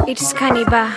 It's Cannibal.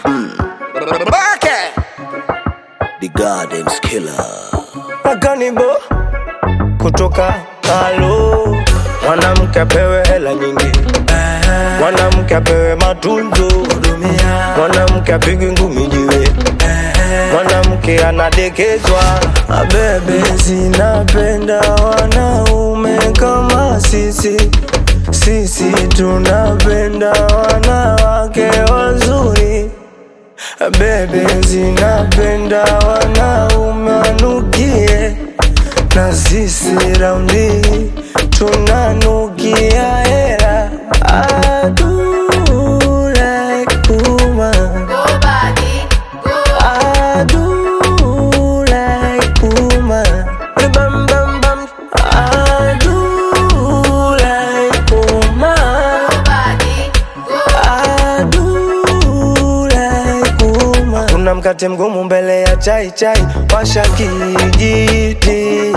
The Gardens Killer. Cannibal kutoka halo. Mwanamke apewe hela nyingi, mwanamke apewe matunzo, mwanamke apigwe ngumi jiwe, mwanamke anadekezwa. Bebe zinapenda wanaume kama sisi, sisi tunapenda wanawake wazuri. Bebe zinapenda wanaume wanukie, na sisi raundi tunanukia hera. I do like woman, Go body, go. I do like woman, bam bam bam. I do like woman, Go body, go. I do like woman. Kuna mkate mgumu mbele ya chai chai, washa kijiti.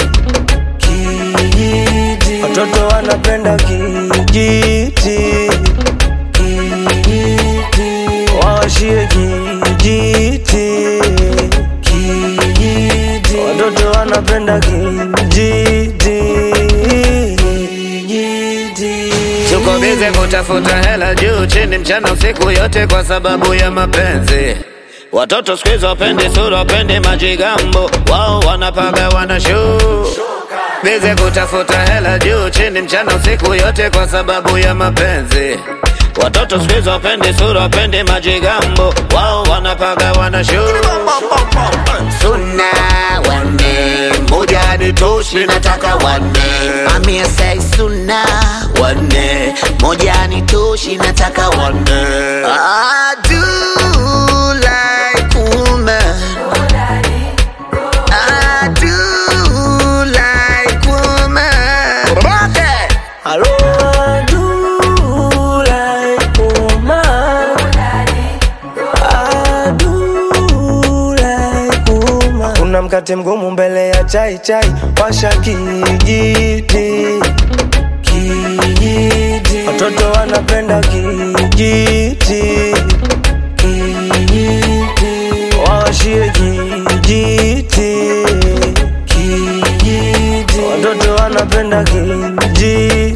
Watoto wanapenda kijiti, washie kijiti. Watoto wanapenda kijiti. Tuko bize kutafuta hela juu chini mchana usiku yote kwa sababu ya mapenzi. Watoto siku hizi wapendi sura, wapendi majigambo, wao wanapaga wanashow. Bize kutafuta hela juu chini mchana usiku yote kwa sababu ya mapenzi. Watoto siku hizi wapendi sura, wapendi majigambo, wao wanapaga wanashow. Suna wanne, moja nitoshi nataka wanne. Mami say suna wanne, moja nitoshi nataka wanne. I do like woman, I do like woman. Hello, I do like woman, I do like woman. Kuna mkate mgumu mbele ya chai chai, washa kijiti. Watoto wanapenda kijiti, washie kijiti. Watoto wanapenda kijiti.